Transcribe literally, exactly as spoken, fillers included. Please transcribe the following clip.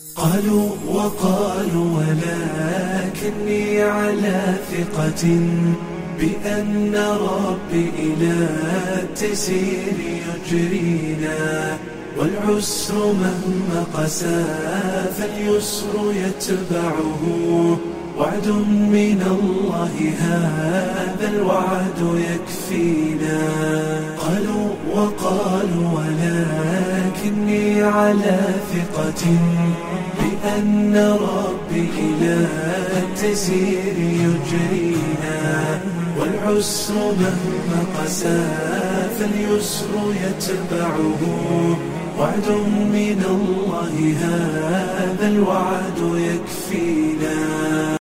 قالوا وقالوا ولكني على ثقة بأن ربي إلى التيسير يجرينا، والعسر مهما قسى فاليسر يتبعه، وعد من الله هذا الوعد يكفينا. قالوا وقالوا ولكني على ثقة بأن ربي إلى التيسير يجرينا، والعسر مهما قسى فاليسر يتبعه، وعد من الله هذا الوعد يكفينا.